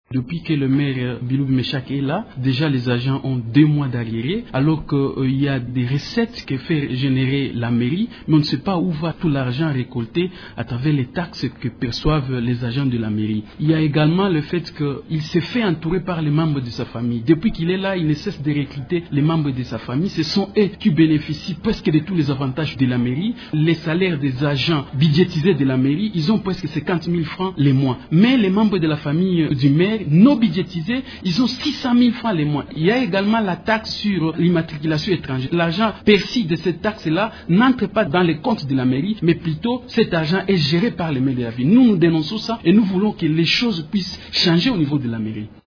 Depuis que le maire Bilou Meshak est là, déjà les agents ont 2 mois d'arriéré, alors qu'il y a des recettes que fait générer la mairie, mais on ne sait pas où va tout l'argent récolté à travers les taxes que perçoivent les agents de la mairie. Il y a également le fait qu'il s'est fait entourer par les membres de sa famille. Depuis qu'il est là, il ne cesse de recruter les membres de sa famille. Ce sont eux qui bénéficient presque de tous les avantages de la mairie. Les salaires des agents budgétisés de la mairie, ils ont presque 50 000 francs les mois. Mais les membres de la famille du maire, non budgétisés, ils ont 600 000 francs les mois. Il y a également la taxe sur l'immatriculation étrangère. L'argent perçu de cette taxe-là n'entre pas dans les comptes de la mairie, mais plutôt cet argent est géré par les maires de la ville. Nous dénonçons ça et nous voulons que les choses puissent changer au niveau de la mairie.